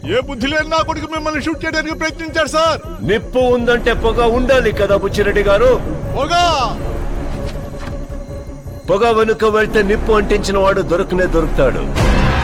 ఏ బుద్ధి లేని నా కొడుకు మిమ్మల్ని షూట్ చేయడానికి ప్రయత్నించాడు సార్. నిప్పు ఉందంటే పొగ ఉండాలి కదా బుచ్చిరెడ్డి గారు. పొగ వెనుక వెళ్తే నిప్పు అంటించిన వాడు దొరకనే దొరుకుతాడు.